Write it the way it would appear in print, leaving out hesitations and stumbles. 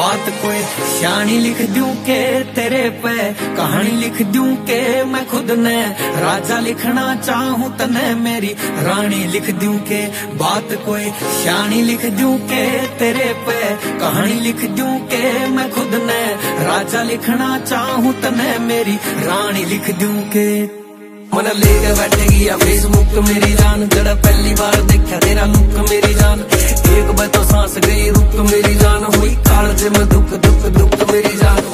बात कोई शानी लिख दूं के तेरे पे, कहानी लिख दूं के मैं खुद ने राजा लिखना चाहूं तने मेरी रानी लिख दूं के। बात कोई शानी लिख दूं के तेरे पे, कहानी लिख दूं के मैं खुद ने राजा लिखना चाहूं तने मेरी रानी लिख दूं के। मन लेके बैठेगी या फेसबुक मेरी जान, जरा पहली बार देखा तेरा लुक मेरी जान, एक बार तो सांस गई रुक मेरी जान, हुई काल से मैं दुख दुख दुख मेरी जान।